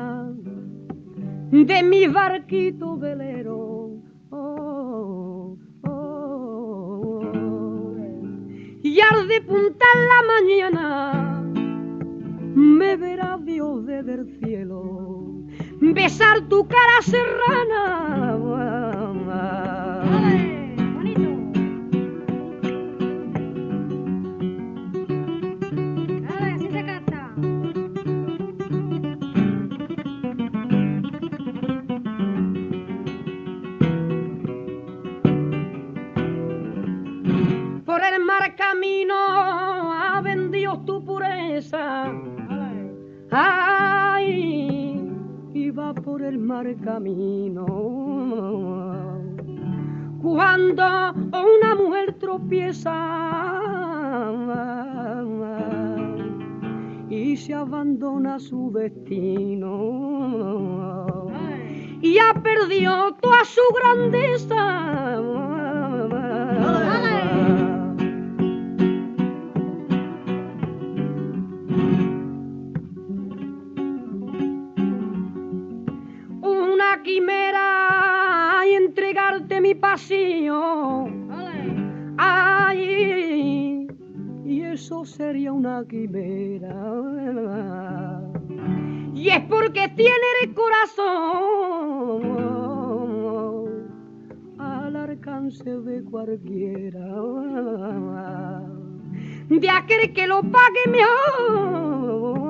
mañana de mi barquito velero. Oh, oh, oh. Y al despuntar la mañana me verá Dios desde el cielo besar tu cara serrana. ¡Ale! ¡Bonito! ¡Ale! Así se canta. Por el mar camino ha vendido tu pureza. ¡Ale! Ay, iba por el mar camino. Cuando una mujer tropieza y se abandona su destino ¡Ale! y ha perdido toda su grandeza. Una quimera y entregarte mi pasión. ¡Ale! Ay, y eso sería una quimera. Y es porque tiene el corazón al alcance de cualquiera, de aquel que lo pague mejor.